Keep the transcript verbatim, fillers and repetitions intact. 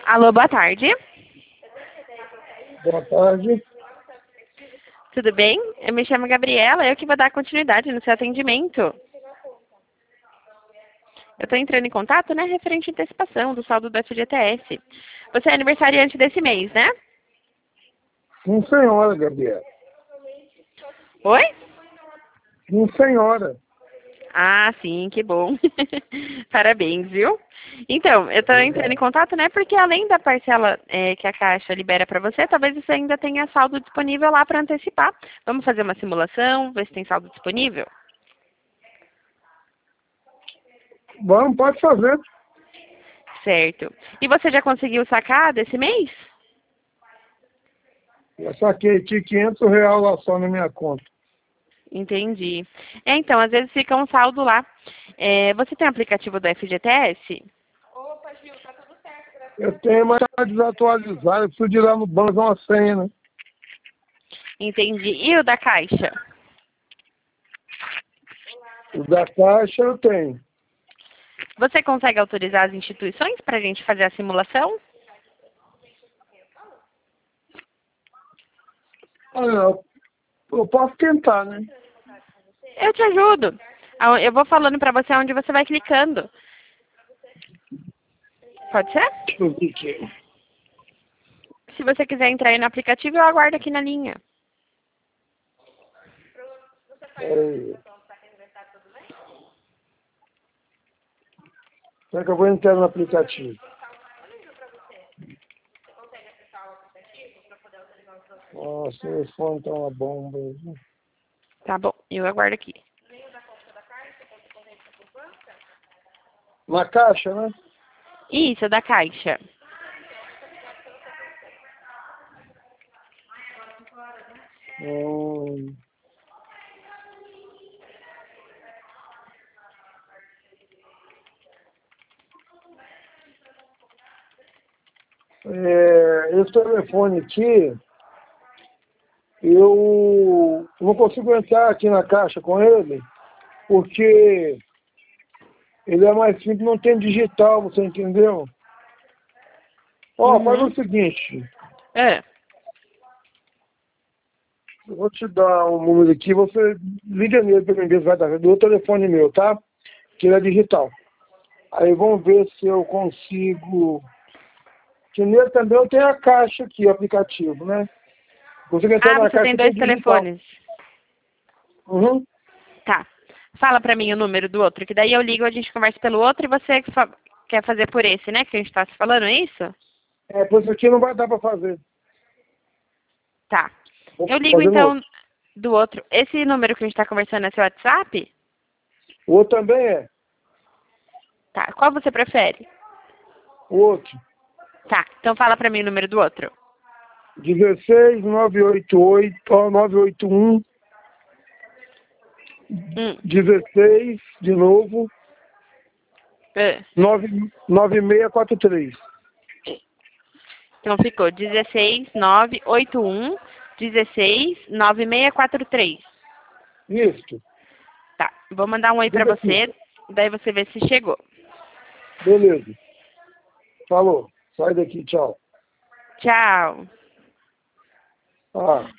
Alô, boa tarde. Boa tarde. Tudo bem? Eu me chamo Gabriela, eu que vou dar continuidade no seu atendimento. Eu estou entrando em contato, né, referente à antecipação do saldo do F G T S. Você é aniversariante desse mês, né? Sim, senhora, Gabriela. Oi? Sim, senhora. Ah, sim, que bom. Parabéns, viu? Então, eu estou entrando em contato, né, porque além da parcela é, que a Caixa libera para você, talvez você ainda tenha saldo disponível lá para antecipar. Vamos fazer uma simulação, ver se tem saldo disponível? Vamos, pode fazer. Certo. E você já conseguiu sacar desse mês? Eu saquei aqui quinhentos reais lá só na minha conta. Entendi. É, então, às vezes fica um saldo lá. É, você tem aplicativo do F G T S? Eu tenho, mas tá desatualizado. Eu preciso de ir lá no banco dar uma senha, né? Entendi. E o da Caixa? O da Caixa eu tenho. Você consegue autorizar as instituições para a gente fazer a simulação? Olha, eu eu posso tentar, né? Eu te ajudo. Ah, eu vou falando para você onde você vai clicando. Pode ser? Deixa eu ver aqui. Se você quiser entrar aí no aplicativo, eu aguardo aqui na linha. É... Será que eu vou entrar no aplicativo? Nossa, o telefone tá uma bomba. Viu? Tá bom, eu aguardo aqui. Na Caixa, né? Isso, da Caixa. Hum... É, esse telefone aqui, eu não consigo entrar aqui na Caixa com ele, porque ele é mais simples, não tem digital, você entendeu? Ó, faz Uhum. o seguinte, É. eu vou te dar um número aqui, você liga nele para mim ver se vai dar, do telefone meu, tá? Que ele é digital. Aí vamos ver se eu consigo... Que nele também eu tenho a Caixa aqui, o aplicativo, né? Consigo entrar Ah, na você tem Caixa que é dois digital. telefones. Uhum. Tá. Fala pra mim o número do outro, que daí eu ligo, a gente conversa pelo outro e você fa- quer fazer por esse, né? Que a gente tá se falando, é isso? É, por isso aqui não vai dar para fazer. Tá. Vou Eu ligo fazer no então outro. do outro. Esse número que a gente tá conversando é seu WhatsApp? O outro também é. Tá. Qual você prefere? O outro. Tá. Então fala pra mim o número do outro. dezesseis, nove oito oito, ó, nove oito um, Hum. dezesseis, de novo, É. nove nove seis quatro três. Então ficou dezesseis, nove, oito um, dezesseis, nove seis quatro três. Isso. Tá. Vou mandar um oi pra Liga aqui. você, daí você vê se chegou. Beleza. Falou. Sai daqui, tchau. Tchau. Ah.